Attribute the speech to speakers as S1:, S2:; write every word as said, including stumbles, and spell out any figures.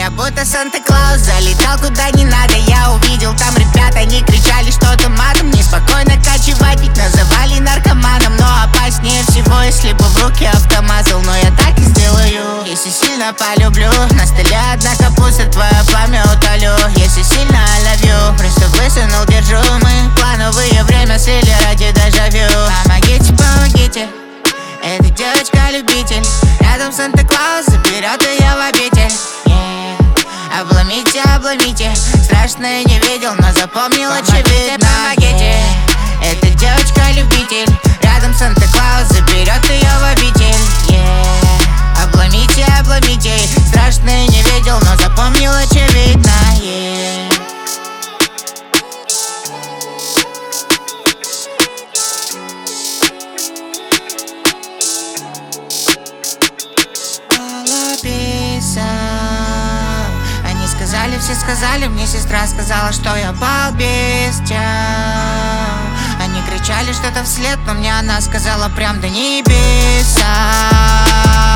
S1: Я будто Санта-Клаус залетал куда не надо. Я увидел там ребят, они кричали что-то матом. Неспокойно кочевать, ведь называли наркоманом. Но опаснее всего, если бы в руки автомат зал. Но я так и сделаю, если сильно полюблю. На столе одна капуста, твое пламя утолю. Если сильно I love you, просто высунул, держу. Мы плановые время слили ради дежавю. Помогите, помогите, эта девочка-любитель. Рядом Санта-Клаус заберет ее в обитель. yeah. Обломите, обломите, страшное не видел, но запомнил очевидно. Помогите, эта девочка-любитель. Рядом Санта-Клаус заберет ее в обитель. yeah. Обломите, обломите, страшное не видел, но запомнил очевидно. yeah. Они сказали, все сказали, мне сестра сказала, что я балбестия. Они кричали что-то вслед, но мне она сказала прям до небеса.